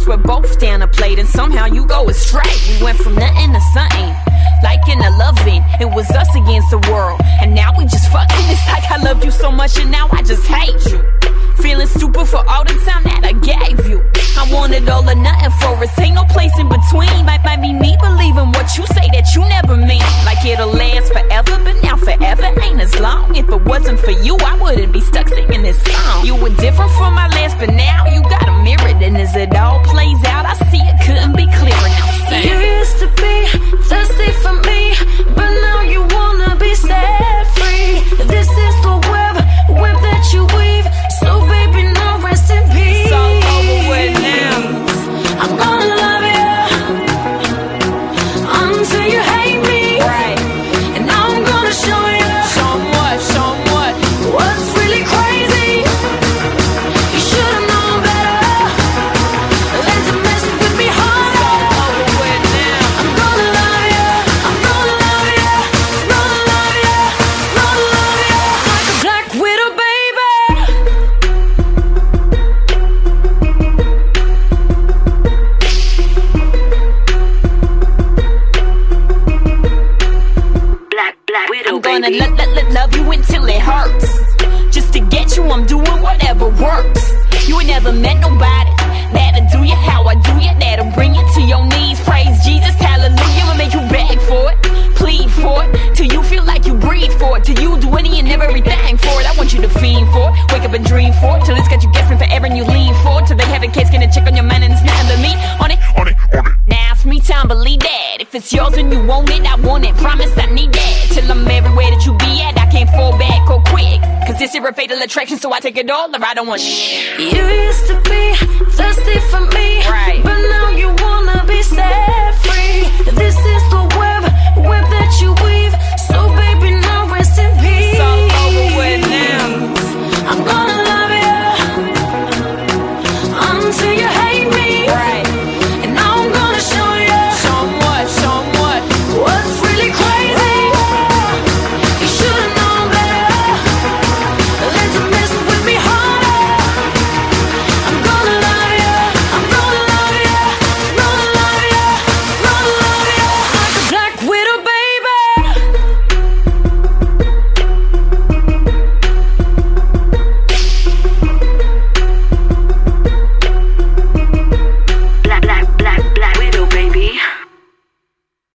cause we're both down a plate, and somehow you go astray. We went from nothing to something, like in a loving. It was us against the world, and now we just fucking. It's like I loved you so much and now I just hate you. Feeling stupid for all the time that I gave you. I wanted all or nothing for us, ain't no place in between. Might be me believing what you say that you never mean. Like it'll last forever, but now forever ain't as long. If it wasn't for you, I wouldn't be stuck singing this song. You were different from my last, but now you got a mirror. And as it all plays out, I see it couldn't be clearer. Now say, you used to be thirsty for me, but now you wanna be set free. This is the web that you weave. So baby, now rest in peace. It's all over with now. I'm gonna love you until you hate me, right? And now I'm gonna show you. Show 'em what, show 'em what. What's really crazy? You should've known better than to mess with me harder. It's all over with now. I'm gonna love you, I'm gonna love you, gonna love you, gonna love you like a black widow, baby. I'm gonna love you until it hurts. Just to get you, I'm doing whatever works. You ain't never met nobody that'll do you how I do you, that'll bring you to your knees. Praise Jesus, hallelujah. I'ma make you beg for it, plead for it, till you feel like you breathe for it, till you do any and everything for it. I want you to fiend for it, wake up and dream for it, till it's got you guessing forever and you lean for it, till they have a case, gonna check on your mind and it's nothing but me on it. Now it's me time, believe that. If it's yours and you want it, I want it. Promise I need that. Till I'm everywhere that you be at, I can't fall back or quick. Cause this is a fatal attraction, so I take it all or I don't want shit. You used to be thirsty for me, right? But now you wanna be set free. This is